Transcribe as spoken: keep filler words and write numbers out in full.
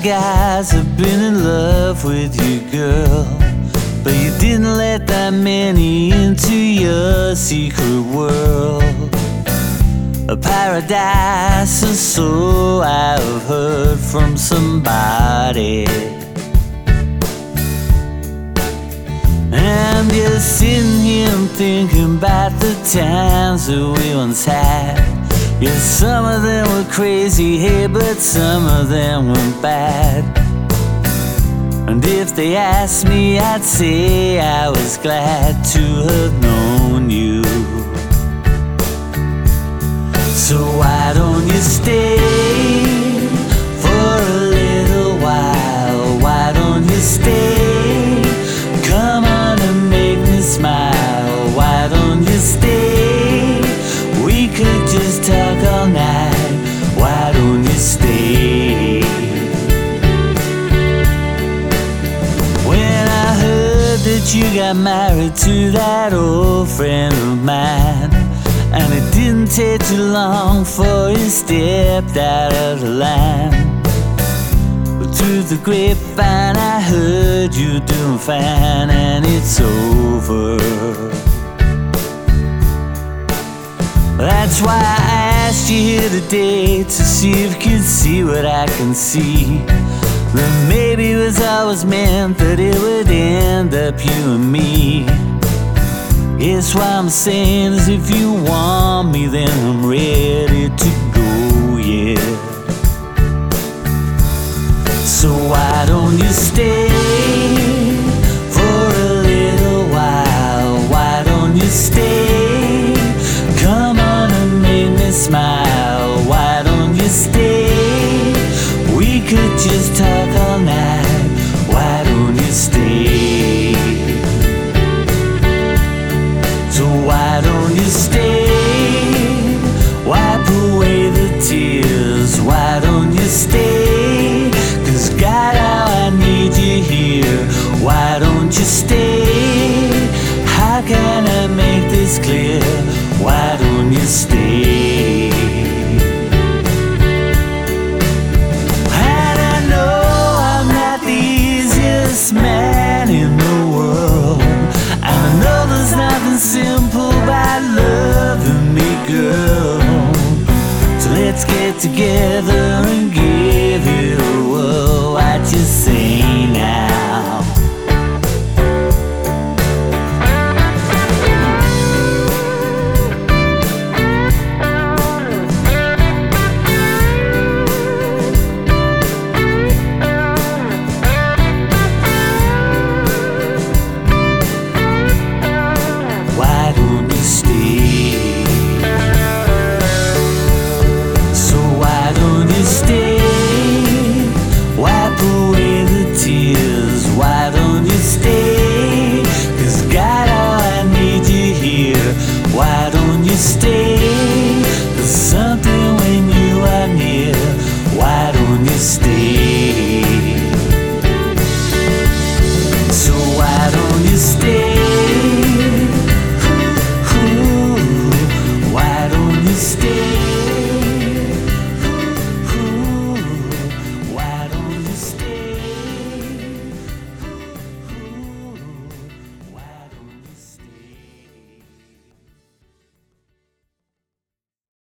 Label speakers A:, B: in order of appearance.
A: guys have been in love with you, girl, but you didn't let that many into your secret world. A paradise, or so I've heard from somebody. And you're sitting here and thinking about the times that we once had. Yeah, some of them were crazy, hey, but some of them were bad. And if they asked me, I'd say I was glad to have known you. So why don't you stay for a little while? Why don't you stay? Come on and make me smile. Why don't you stay? We could just talk all night. Why don't you stay? When I heard that you got married to that old friend of mine, and it didn't take too long for you stepped out of the line, but through the grapevine I heard you doing fine, and it's over. That's why I asked you here today, to see if you could see what I can see. That maybe it was always meant that it would end up you and me. Guess what I'm saying is, if you want me, then I'm ready to go, yeah. So why don't you stay for a little while? Why don't you stay? Come on and make me smile. Why don't you stay? We could just talk all night. Why don't you stay?